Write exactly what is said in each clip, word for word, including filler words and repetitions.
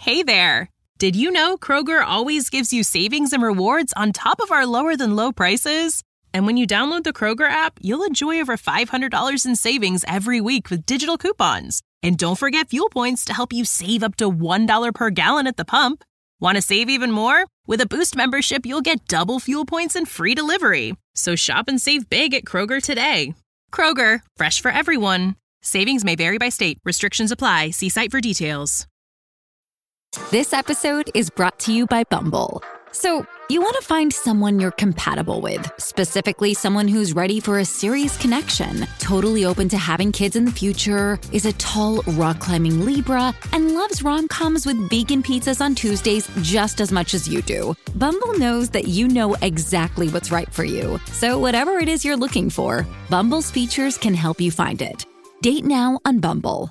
Hey there! Did you know Kroger always gives you savings and rewards on top of our lower-than-low prices? And when you download the Kroger app, you'll enjoy over five hundred dollars in savings every week with digital coupons. And don't forget fuel points to help you save up to one dollar per gallon at the pump. Want to save even more? With a Boost membership, you'll get double fuel points and free delivery. So shop and save big at Kroger today. Kroger, fresh for everyone. Savings may vary by state. Restrictions apply. See site for details. This episode is brought to you by Bumble. So, you want to find someone you're compatible with, specifically someone who's ready for a serious connection, totally open to having kids in the future, is a tall, rock-climbing Libra, and loves rom-coms with vegan pizzas on Tuesdays just as much as you do. Bumble knows that you know exactly what's right for you. So whatever it is you're looking for, Bumble's features can help you find it. Date now on Bumble.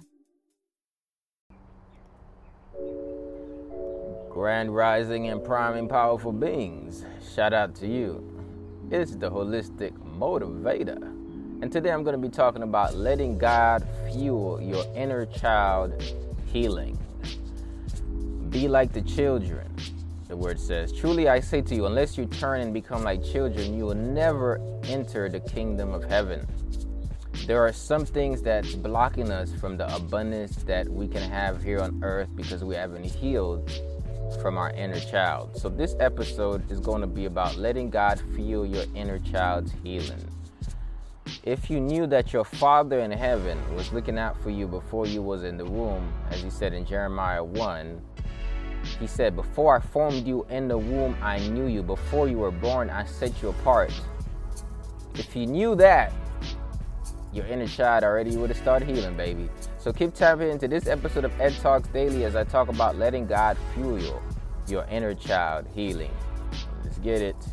Grand rising and priming powerful beings. Shout out to you. It's the Holistic Motivator. And today I'm going to be talking about letting God fuel your inner child healing. Be like the children, the word says. Truly I say to you, unless you turn and become like children, you will never enter the kingdom of heaven. There are some things that's blocking us from the abundance that we can have here on earth because we haven't healed from our inner child. So this episode is going to be about letting God fuel your inner child's healing. If you knew that your Father in heaven was looking out for you before you was in the womb, as he said in Jeremiah one, he said, before I formed you in the womb, I knew you. Before you were born, I set you apart. If you knew that, your inner child already would have started healing, baby. So keep tapping into this episode of Ed Talks Daily as I talk about letting God fuel your inner child healing. Let's get it.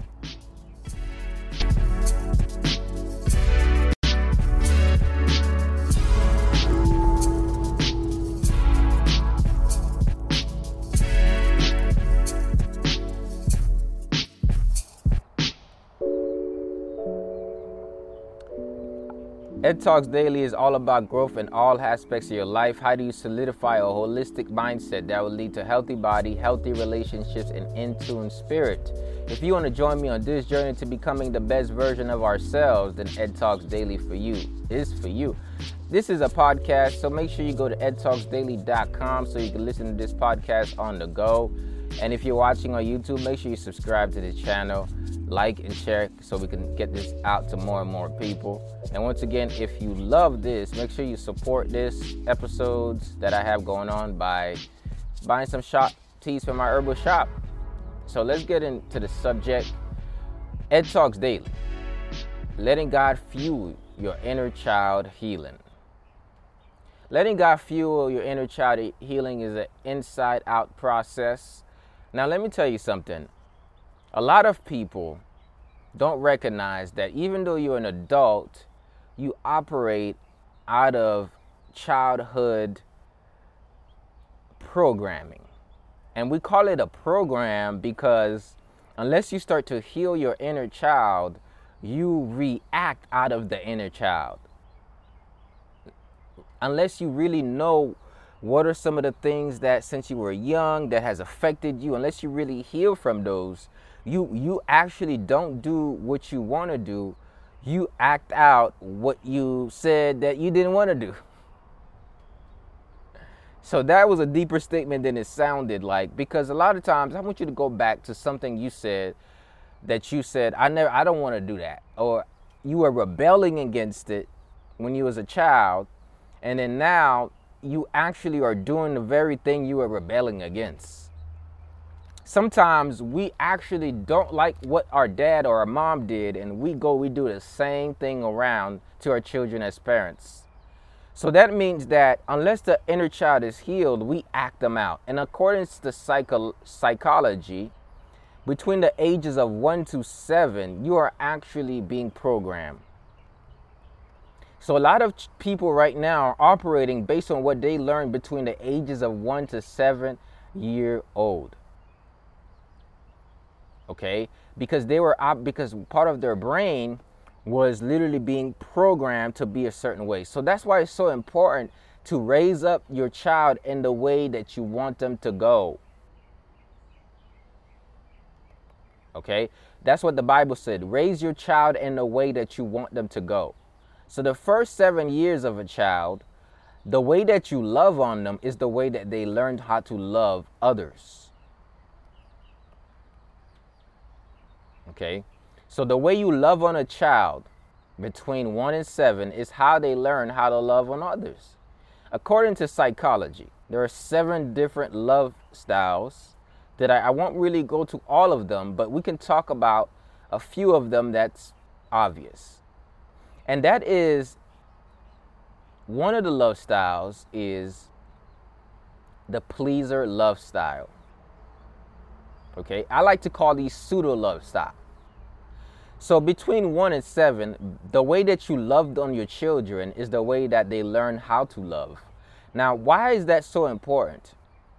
Ed Talks Daily is all about growth in all aspects of your life. How do you solidify a holistic mindset that will lead to healthy body, healthy relationships, and in-tune spirit? If you want to join me on this journey to becoming the best version of ourselves, then Ed Talks Daily for you is for you. This is a podcast, so make sure you go to ed talks daily dot com so you can listen to this podcast on the go. And if you're watching on YouTube, make sure you subscribe to the channel, like and share so we can get this out to more and more people. And once again, if you love this, make sure you support this episodes that I have going on by buying some shop teas from my herbal shop. So let's get into the subject. Ed Talks Daily. Letting God fuel your inner child healing. Letting God fuel your inner child healing is an inside-out process. Now, let me tell you something. A lot of people don't recognize that even though you're an adult, you operate out of childhood programming. And we call it a program because unless you start to heal your inner child, you react out of the inner child. Unless you really know what are some of the things that since you were young that has affected you, unless you really heal from those, you you actually don't do what you want to do. You act out what you said that you didn't want to do. So that was a deeper statement than it sounded like, because a lot of times I want you to go back to something you said that you said, I never I don't want to do that, or you were rebelling against it when you was a child, and then now you actually are doing the very thing you were rebelling against. Sometimes we actually don't like what our dad or our mom did, and we go, we do the same thing around to our children as parents. So that means that unless the inner child is healed, we act them out. And according to psycho- psychology, between the ages of one to seven, you are actually being programmed. So a lot of people right now are operating based on what they learned between the ages of one to seven year old. Okay, because they were because part of their brain was literally being programmed to be a certain way. So that's why it's so important to raise up your child in the way that you want them to go. Okay? That's what the Bible said. Raise your child in the way that you want them to go. So the first seven years of a child, the way that you love on them is the way that they learned how to love others. Okay? So the way you love on a child between one and seven is how they learn how to love on others. According to psychology, there are seven different love styles that I, I won't really go to all of them, but we can talk about a few of them that's obvious. And that is, one of the love styles is the pleaser love style. Okay, I like to call these pseudo love style. So between one and seven, the way that you loved on your children is the way that they learn how to love. Now, why is that so important?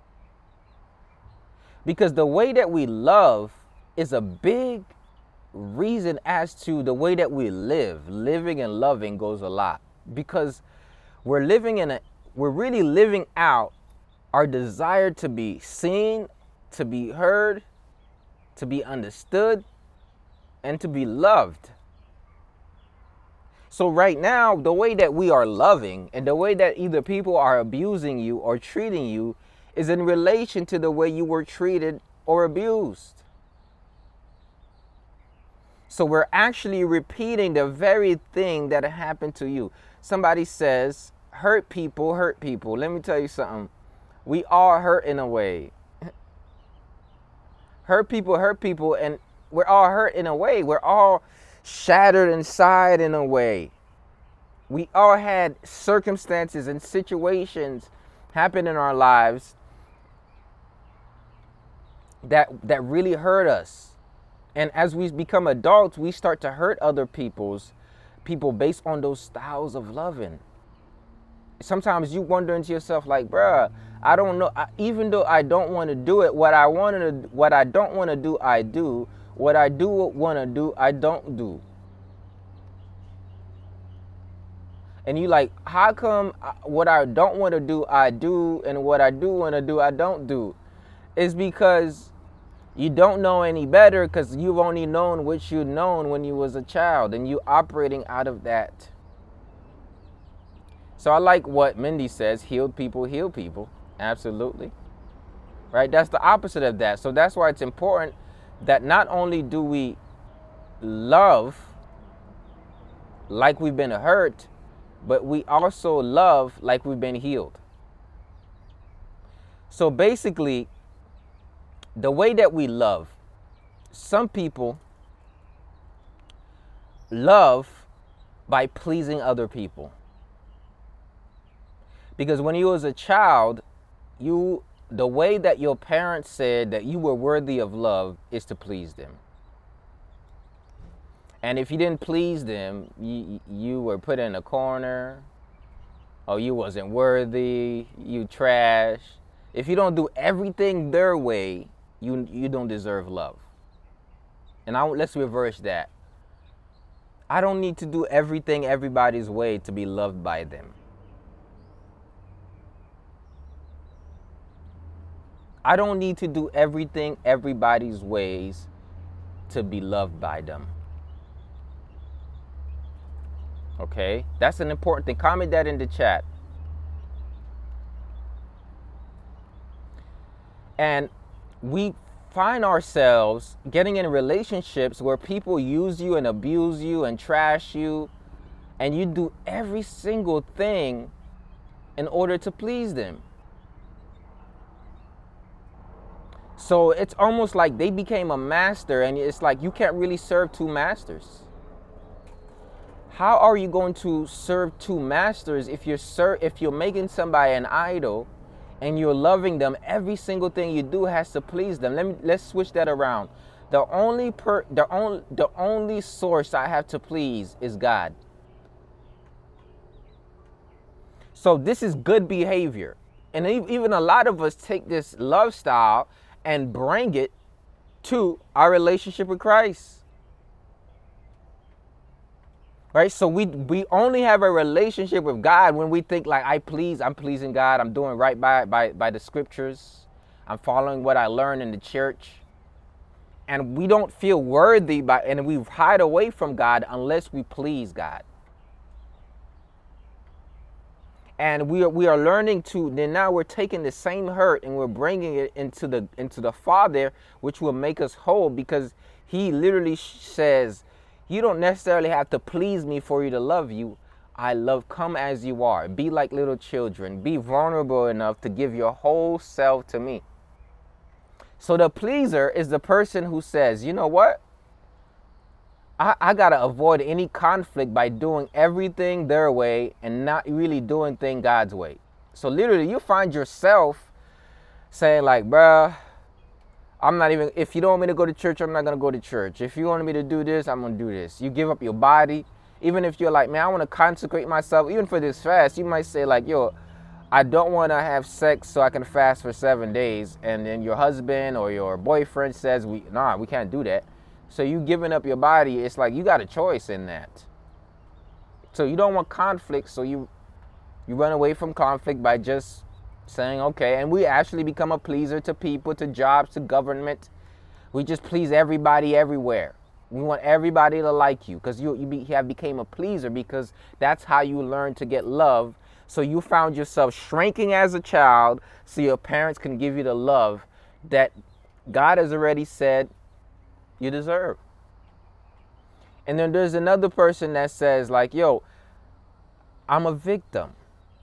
Because the way that we love is a big reason as to the way that we live. Living and loving goes a lot. Because we're living in a, we're really living out our desire to be seen, to be heard, to be understood, and to be loved. So right now, the way that we are loving and the way that either people are abusing you or treating you is in relation to the way you were treated or abused. So we're actually repeating the very thing that happened to you. Somebody says, hurt people, hurt people. Let me tell you something. We all hurt in a way. Hurt people, hurt people, and we're all hurt in a way. We're all shattered inside in a way. We all had circumstances and situations happen in our lives that that really hurt us. And as we become adults, we start to hurt other people's people based on those styles of loving. Sometimes you wonder to yourself, like, bruh, I don't know. I, even though I don't want to do it, what I want to, what I don't want to do, I do. What I do want to do, I don't do. And you like, how come what I don't want to do, I do, and what I do want to do, I don't do? It's because you don't know any better, because you've only known what you've known when you was a child, and you operating out of that. So I like what Mindy says, healed people heal people. Absolutely. Right? That's the opposite of that. So that's why it's important that not only do we love like we've been hurt, but we also love like we've been healed. So basically, the way that we love, some people love by pleasing other people. Because when you was a child, you the way that your parents said that you were worthy of love is to please them. And if you didn't please them, you, you were put in a corner, or you wasn't worthy, you trash. If you don't do everything their way, you you don't deserve love. And I, let's reverse that. I don't need to do everything everybody's way to be loved by them. I don't need to do everything everybody's ways to be loved by them. Okay? That's an important thing. Comment that in the chat. And we find ourselves getting in relationships where people use you and abuse you and trash you, and you do every single thing in order to please them. So it's almost like they became a master, and it's like you can't really serve two masters. How are you going to serve two masters if you're ser- if you're making somebody an idol and you're loving them? Every single thing you do has to please them. Let me let's switch that around. The only per the only the only source I have to please is God. So this is good behavior. And even a lot of us take this love style and bring it to our relationship with Christ. Right? So we we only have a relationship with God when we think like, I please, I'm pleasing God, I'm doing right by by by the scriptures, I'm following what I learned in the church. And we don't feel worthy by, and we hide away from God unless we please God. And we are we are learning to, then now we're taking the same hurt and we're bringing it into the into the Father, which will make us whole, because he literally says, you don't necessarily have to please me for you to love you. I love, come as you are. Be like little children. Be vulnerable enough to give your whole self to me. So the pleaser is the person who says, you know what? I, I got to avoid any conflict by doing everything their way and not really doing things God's way. So literally you find yourself saying like, bruh, I'm not even, if you don't want me to go to church, I'm not going to go to church. If you want me to do this, I'm going to do this. You give up your body. Even if you're like, man, I want to consecrate myself, even for this fast, you might say like, yo, I don't want to have sex so I can fast for seven days. And then your husband or your boyfriend says, we, nah, we can't do that. So you giving up your body, it's like you got a choice in that. So you don't want conflict, so you you run away from conflict by just saying, okay, and we actually become a pleaser to people, to jobs, to government. We just please everybody everywhere. We want everybody to like you because you, you, be, you have became a pleaser, because that's how you learn to get love. So you found yourself shrinking as a child so your parents can give you the love that God has already said you deserve. And then there's another person that says like, yo, I'm a victim.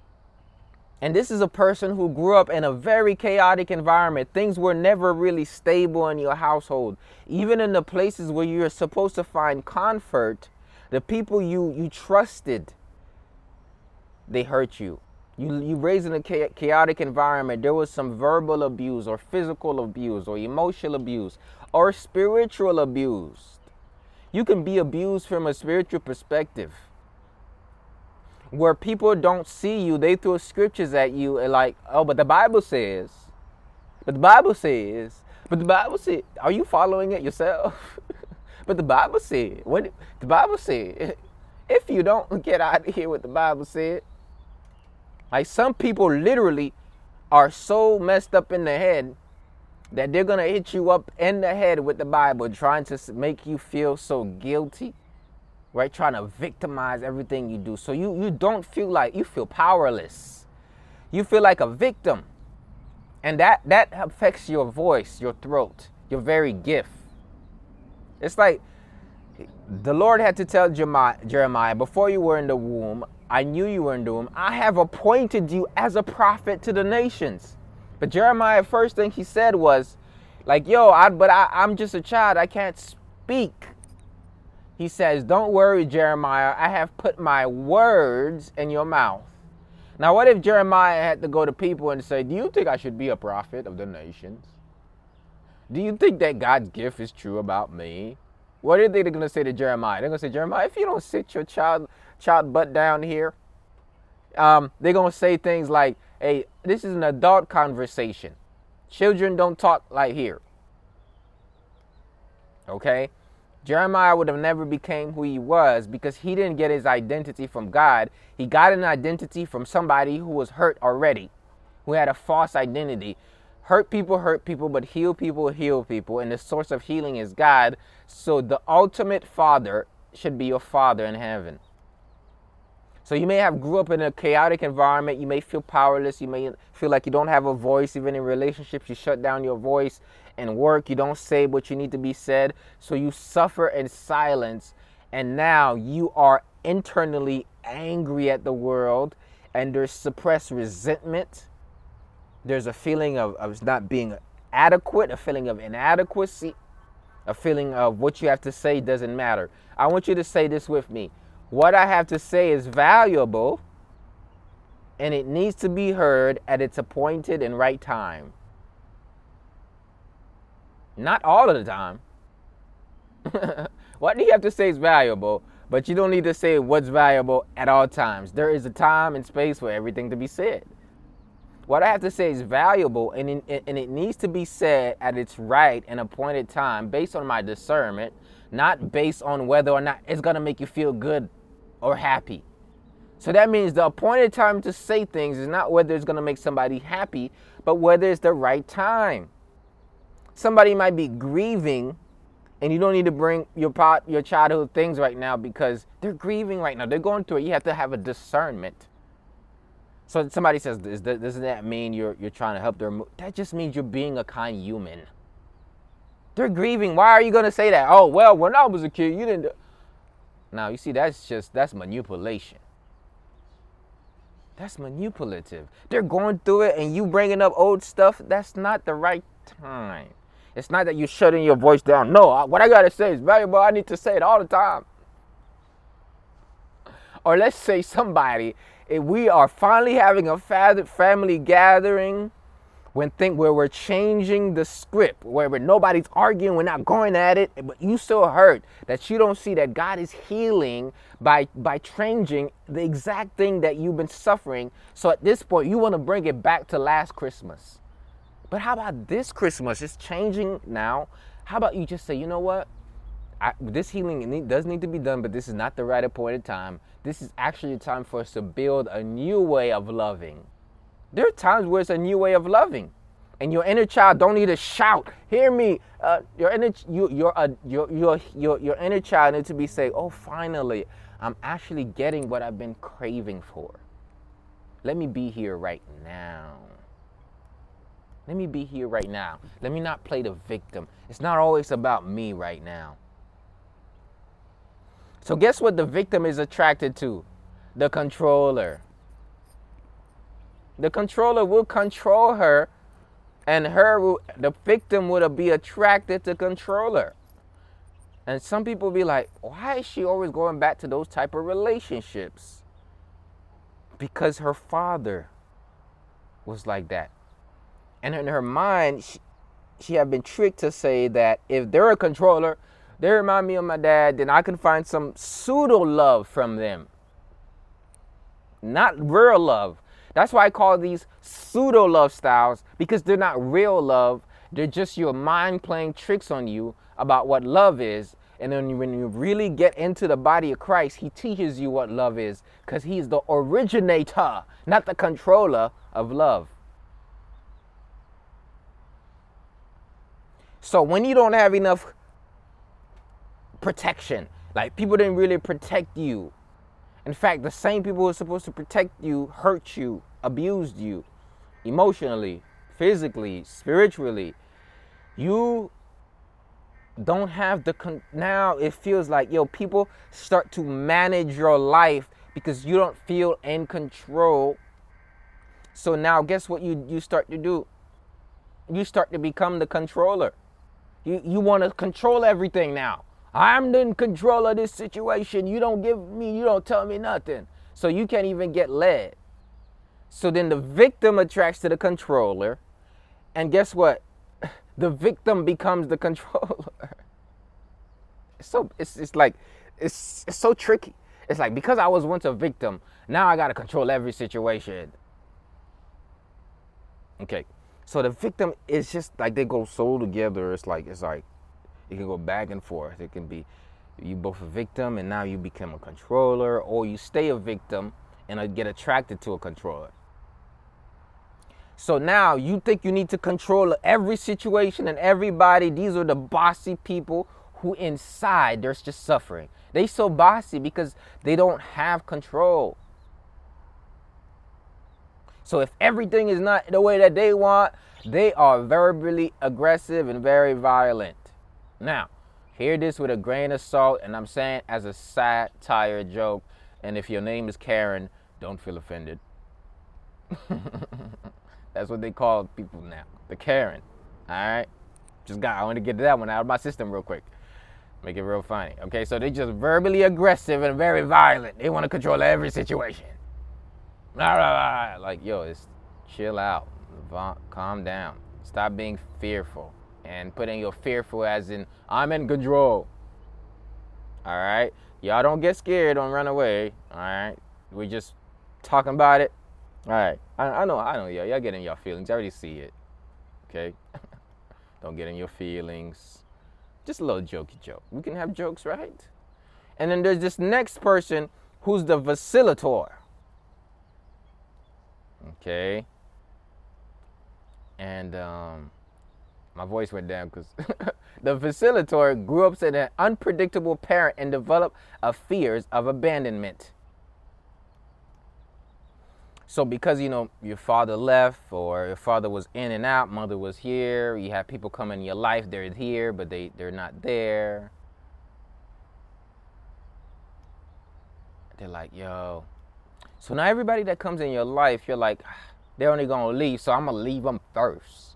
And this is a person who grew up in a very chaotic environment. Things were never really stable in your household. Even in the places where you're supposed to find comfort, the people you, you trusted, they hurt you. You you raised in a chaotic environment. There was some verbal abuse or physical abuse or emotional abuse or spiritual abuse. You can be abused from a spiritual perspective, where people don't see you. They throw scriptures at you and like, oh, but the Bible says, but the Bible says, but the Bible said, are you following it yourself? But the Bible said, what the Bible said, if you don't get out of here what the Bible said. Like some people literally are so messed up in the head that they're going to hit you up in the head with the Bible, trying to make you feel so guilty. Right? Trying to victimize everything you do. So you, you don't feel like, you feel powerless. You feel like a victim. And that, that affects your voice, your throat, your very gift. It's like the Lord had to tell Jeremiah, Jeremiah, before you were in the womb, I knew you were in the womb. I have appointed you as a prophet to the nations. But Jeremiah, first thing he said was like, yo, I, but I, I'm just a child. I can't speak. He says, don't worry, Jeremiah, I have put my words in your mouth. Now, what if Jeremiah had to go to people and say, do you think I should be a prophet of the nations? Do you think that God's gift is true about me? What are they going to say to Jeremiah? They're going to say, Jeremiah, if you don't sit your child, child butt down here, um, they're going to say things like, hey, this is an adult conversation. Children don't talk like here. Okay? Jeremiah would have never became who he was because he didn't get his identity from God. He got an identity from somebody who was hurt already, who had a false identity. Hurt people hurt people, but heal people heal people. And the source of healing is God. So the ultimate father should be your father in heaven. So you may have grew up in a chaotic environment. You may feel powerless. You may feel like you don't have a voice. Even in relationships, you shut down your voice. In work, you don't say what you need to be said. So you suffer in silence. And now you are internally angry at the world. And there's suppressed resentment. There's a feeling of, of not being adequate, a feeling of inadequacy, a feeling of what you have to say doesn't matter. I want you to say this with me. What I have to say is valuable, and it needs to be heard at its appointed and right time. Not all of the time. What do you have to say is valuable, but you don't need to say what's valuable at all times. There is a time and space for everything to be said. What I have to say is valuable, and it, and it needs to be said at its right and appointed time based on my discernment, not based on whether or not it's going to make you feel good or happy. So that means the appointed time to say things is not whether it's going to make somebody happy, but whether it's the right time. Somebody might be grieving, and you don't need to bring your pot, your childhood things right now because they're grieving right now. They're going through it. You have to have a discernment. So somebody says, doesn't that mean you're you're trying to help them? That just means you're being a kind human. They're grieving. Why are you going to say that? Oh, well, when I was a kid, you didn't do... Now, you see, that's just, that's manipulation. That's manipulative. They're going through it and you bringing up old stuff. That's not the right time. It's not that you're shutting your voice down. No, I, what I got to say is valuable. I need to say it all the time. Or let's say somebody, if we are finally having a family gathering when think where we're changing the script, where we're, nobody's arguing, we're not going at it, but you still hurt that you don't see that God is healing by by changing the exact thing that you've been suffering. So at this point, you want to bring it back to last Christmas. But how about this Christmas? It's changing now. How about you just say, you know what? I, this healing need, does need to be done, but this is not the right appointed time. This is actually a time for us to build a new way of loving. There are times where it's a new way of loving, and your inner child don't need to shout. Hear me. Uh, your inner you your uh, your your your your inner child needs to be saying, "Oh, finally, I'm actually getting what I've been craving for. Let me be here right now. Let me be here right now. Let me not play the victim. It's not always about me right now." So guess what the victim is attracted to? The controller. The controller will control her, and her will, the victim would be attracted to controller. And some people be like, why is she always going back to those type of relationships? Because her father was like that. And in her mind, she, she had been tricked to say that if they're a controller, they remind me of my dad, then I can find some pseudo love from them. Not real love. That's why I call these pseudo love styles, because they're not real love. They're just your mind playing tricks on you about what love is. And then when you really get into the body of Christ, he teaches you what love is, because he's the originator, not the controller of love. So when you don't have enough protection, like people didn't really protect you. In fact, the same people who are supposed to protect you hurt you, abused you, emotionally, physically, spiritually. You don't have the, con- now it feels like, yo, people start to manage your life because you don't feel in control. So now guess what you, you start to do? You start to become the controller. You, you want to control everything now. I'm in control of this situation. You don't give me, you don't tell me nothing. So you can't even get led. So then the victim attracts to the controller. And guess what? The victim becomes the controller. It's so, it's, it's like, it's, it's so tricky. It's like, because I was once a victim, now I got to control every situation. Okay. So the victim is just like, they go so together. It's like, it's like, it can go back and forth. It can be you both a victim and now you become a controller, or you stay a victim and get attracted to a controller. So now you think you need to control every situation and everybody. These are the bossy people who inside they're just suffering. They so bossy because they don't have control. So if everything is not the way that they want, they are verbally aggressive and very violent. Now, hear this with a grain of salt, and I'm saying as a satire joke. And if your name is Karen, don't feel offended. That's what they call people now, the Karen. All right, just got. I want to get that one out of my system real quick, make it real funny. Okay, so they just verbally aggressive and very violent. They want to control every situation. Like, yo, it's chill out, calm down, stop being fearful. And putting your fearful as in, I'm in control. All right? Y'all don't get scared, don't run away. All right? We're just talking about it. All right. I, I know, I know, y'all. Y'all get in your feelings. I already see it. Okay? Don't get in your feelings. Just a little jokey joke. We can have jokes, right? And then there's this next person who's the facilitator. Okay. And um, my voice went down because the facilitator grew up as an unpredictable parent and developed a fears of abandonment. So because, you know, your father left or your father was in and out, mother was here, you have people come in your life, they're here, but they, they're not there. They're like, yo. So now everybody that comes in your life, you're like, they're only going to leave, so I'm going to leave them first.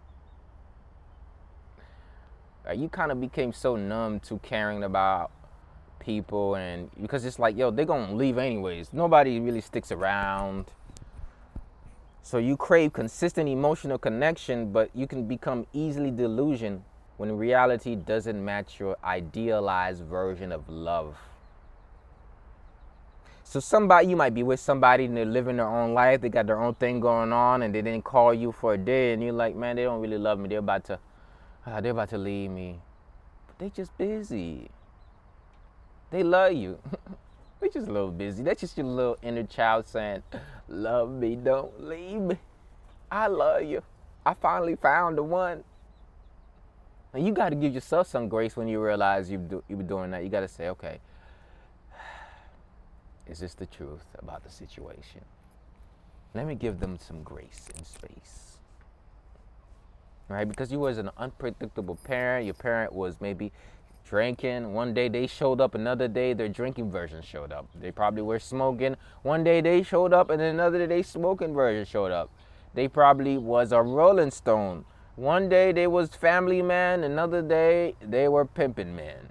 Right? You kind of became so numb to caring about people, and because it's like, yo, they're going to leave anyways. Nobody really sticks around. So you crave consistent emotional connection, but you can become easily delusioned when reality doesn't match your idealized version of love. So somebody, you might be with somebody and they're living their own life, they got their own thing going on, and they didn't call you for a day, and you're like, man, they don't really love me. They're about to, uh, they're about to leave me. But they just busy. They love you. They're just a little busy. That's just your little inner child saying, love me, don't leave me. I love you. I finally found the one. And you got to give yourself some grace when you realize you do, you were doing that. You got to say, okay, is this the truth about the situation? Let me give them some grace and space. Right? Because you was an unpredictable parent. Your parent was maybe drinking. One day they showed up, another day their drinking version showed up. They probably were smoking. One day they showed up, and then another day smoking version showed up. They probably was a Rolling Stone. One day they was family man, another day they were pimping men.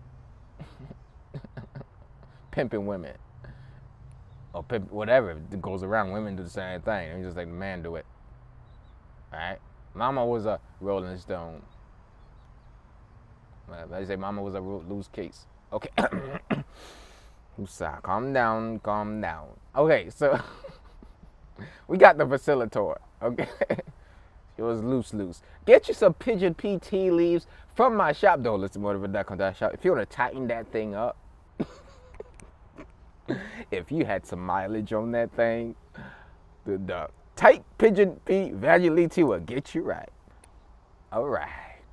Pimping women. Or pimp, whatever it goes around, women do the same thing. It's just like the man do it. Alright? Mama was a Rolling Stone. I say mama was a loose case. Okay. Calm down, calm down. Okay, so we got the facilitator. Okay. It was loose, loose. Get you some Pigeon P tea leaves from my shop. Don't listen more to that shop. If you want to tighten that thing up, if you had some mileage on that thing, the, the tight Pigeon P value leaf tea will get you right. All right.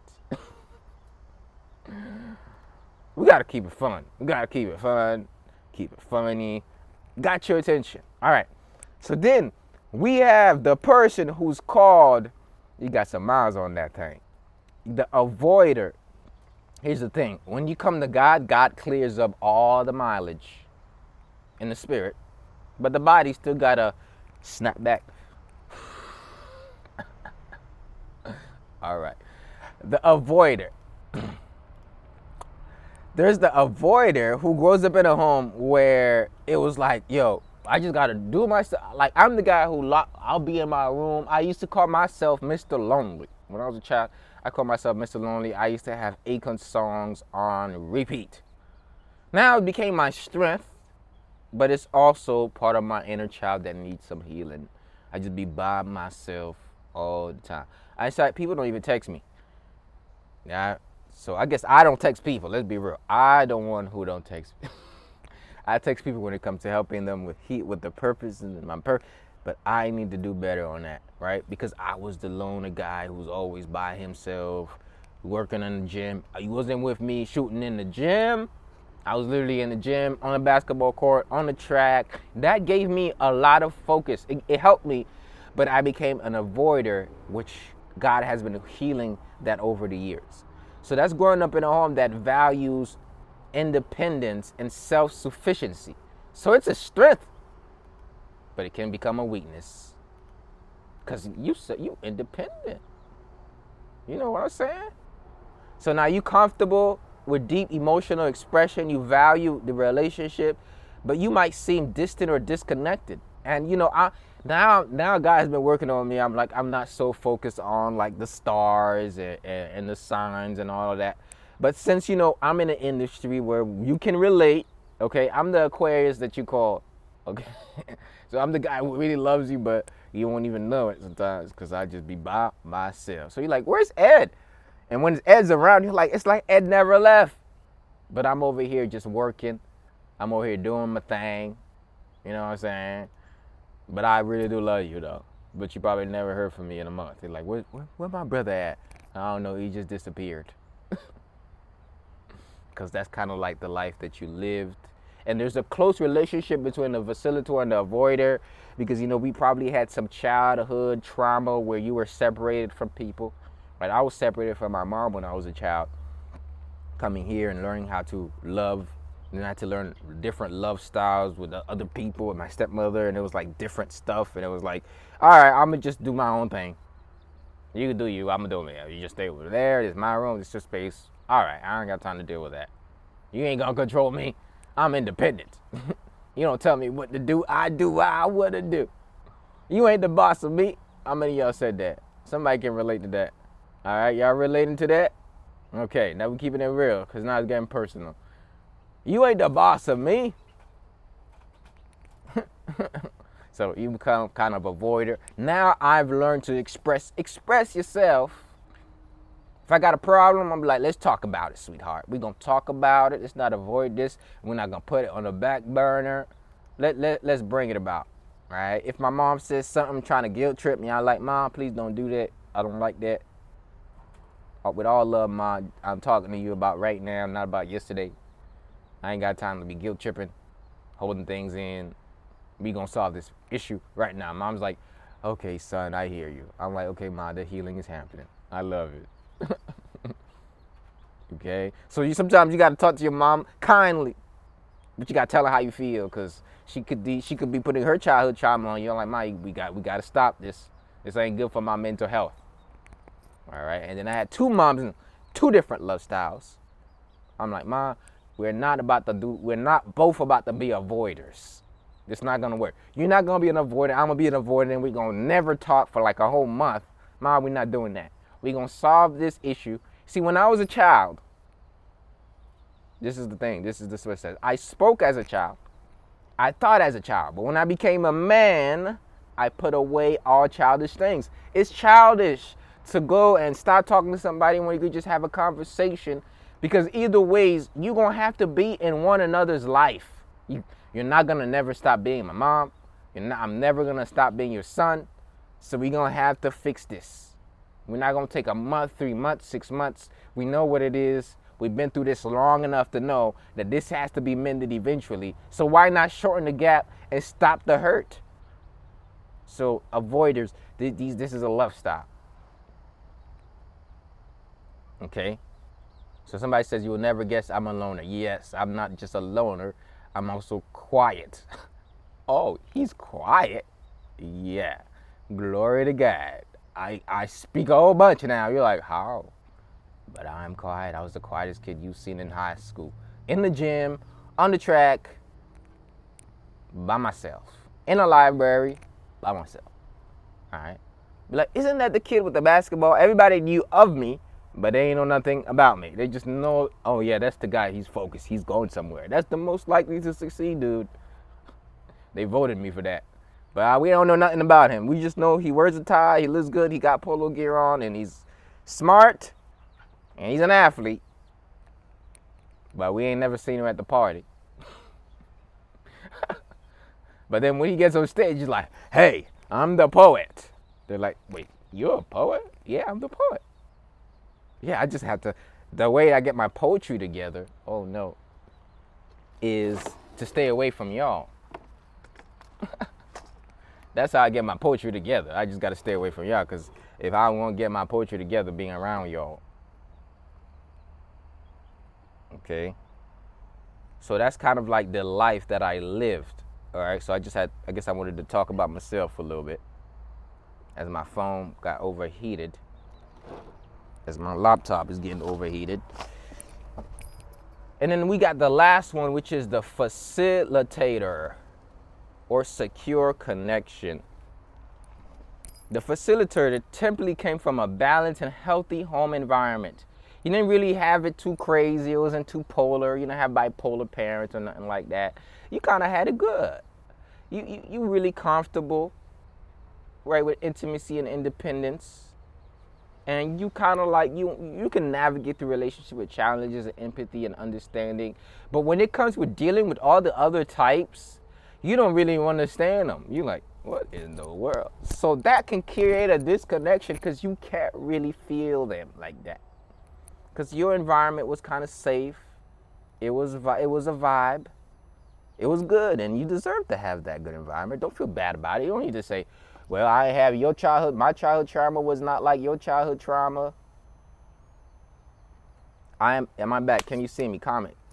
We gotta keep it fun. We gotta keep it fun, keep it funny. Got your attention. All right. So then we have the person who's called, you got some miles on that thing, the avoider. Here's the thing. When you come to God, God clears up all the mileage in the spirit, but the body still gotta snap back. All right. The avoider. There's the avoider who grows up in a home where it was like, yo, I just gotta do myself. Like, I'm the guy who lock, I'll be in my room. I used to call myself Mister Lonely. When I was a child, I called myself Mister Lonely. I used to have Akon songs on repeat. Now it became my strength, but it's also part of my inner child that needs some healing. I just be by myself all the time. I said, people don't even text me. Yeah. So I guess I don't text people. Let's be real. I don't want who don't text me. I text people when it comes to helping them with heat, with the purpose and my purpose. But I need to do better on that, right? Because I was the loner guy who's always by himself, working in the gym. He wasn't with me shooting in the gym. I was literally in the gym, on the basketball court, on the track. That gave me a lot of focus. It, it helped me, but I became an avoider, which God has been healing that over the years. So that's growing up in a home that values independence and self-sufficiency. So it's a strength, but it can become a weakness. Because you you independent. You know what I'm saying? So now you comfortable with deep emotional expression. You value the relationship, but you might seem distant or disconnected. And, you know, I now now God has been working on me. I'm like, I'm not so focused on like the stars and, and, and the signs and all of that. But since, you know, I'm in an industry where you can relate, okay, I'm the Aquarius that you call, okay? So I'm the guy who really loves you, but you won't even know it sometimes because I just be by myself. So you're like, where's Ed? And when Ed's around, you're like, it's like Ed never left. But I'm over here just working. I'm over here doing my thing. You know what I'm saying? But I really do love you, though. But you probably never heard from me in a month. You're like, where, where, where my brother at? I don't know, he just disappeared. Because that's kind of like the life that you lived. And there's a close relationship between the facilitator and the avoider, because, you know, we probably had some childhood trauma where you were separated from people. Right? I was separated from my mom when I was a child. Coming here and learning how to love, and I had to learn different love styles with the other people, with my stepmother, and it was like different stuff. And it was like, all right, I'm gonna just do my own thing. You can do you, I'm gonna do me. You just stay over there. It's my room. It's your space. All right, I ain't got time to deal with that. You ain't gonna control me. I'm independent. You don't tell me what to do. I do what I wanna do. You ain't the boss of me. How many of y'all said that? Somebody can relate to that. All right, y'all relating to that? Okay, now we keeping it real, because now it's getting personal. You ain't the boss of me. So you become kind of avoider. Now I've learned to express express yourself. If I got a problem, I'm like, let's talk about it, sweetheart. We're going to talk about it. Let's not avoid this. We're not going to put it on the back burner. Let, let, let's bring it about, right? If my mom says something trying to guilt trip me, I'm like, Mom, please don't do that. I don't like that. With all love, Mom, I'm talking to you about right now, not about yesterday. I ain't got time to be guilt tripping, holding things in. We going to solve this issue right now. Mom's like, okay, son, I hear you. I'm like, okay, Mom, the healing is happening. I love it. Okay, so you sometimes you got to talk to your mom kindly, but you got to tell her how you feel, because she could be she could be putting her childhood trauma on you. I'm like, Mom, we got we got to stop this. This ain't good for my mental health. All right, and then I had two moms and two different love styles. I'm like, Mom, we're not about to do. We're not both about to be avoiders. It's not gonna work. You're not gonna be an avoider. I'm gonna be an avoider, and we're gonna never talk for like a whole month. Mom, we're not doing that. We're going to solve this issue. See, when I was a child, this is the thing. This is what it says. I spoke as a child. I thought as a child. But when I became a man, I put away all childish things. It's childish to go and start talking to somebody when you could just have a conversation, because either ways, you're going to have to be in one another's life. You, you're not going to never stop being my mom. You're not, I'm never going to stop being your son. So we're going to have to fix this. We're not going to take a month, three months, six months. We know what it is. We've been through this long enough to know that this has to be mended eventually. So why not shorten the gap and stop the hurt? So avoiders, these, this is a love style. Okay? So somebody says, you will never guess I'm a loner. Yes, I'm not just a loner. I'm also quiet. Oh, he's quiet? Yeah. Glory to God. I, I speak a whole bunch now. You're like, how? But I'm quiet. I was the quietest kid you've seen in high school. In the gym, on the track, by myself. In a library, by myself. All right? Be like, isn't that the kid with the basketball? Everybody knew of me, but they ain't know nothing about me. They just know, oh yeah, that's the guy. He's focused. He's going somewhere. That's the most likely to succeed, dude. They voted me for that. But uh, we don't know nothing about him. We just know he wears a tie, he looks good, he got polo gear on, and he's smart, and he's an athlete. But we ain't never seen him at the party. But then when he gets on stage, he's like, hey, I'm the poet. They're like, wait, you're a poet? Yeah, I'm the poet. Yeah, I just have to, the way I get my poetry together, oh no, is to stay away from y'all. That's how I get my poetry together. I just got to stay away from y'all, because if I won't get my poetry together being around y'all. Okay? So that's kind of like the life that I lived. All right? So I just had, I guess I wanted to talk about myself for a little bit. As my phone got overheated. As my laptop is getting overheated. And then we got the last one, which is the facilitator. Or secure connection. The facilitator typically came from a balanced and healthy home environment. You didn't really have it too crazy. It wasn't too polar. You didn't have bipolar parents or nothing like that. You kind of had it good. You, you you really comfortable, right, with intimacy and independence. And you kind of like, you you can navigate the relationship with challenges and empathy and understanding. But when it comes with dealing with all the other types, you don't really understand them. You're like, what in the world? So that can create a disconnection because you can't really feel them like that. Because your environment was kind of safe. It was, it was a vibe. It was good, and you deserve to have that good environment. Don't feel bad about it. You don't need to say, well, I have your childhood. My childhood trauma was not like your childhood trauma. I am, am I back? Can you see me? Comment.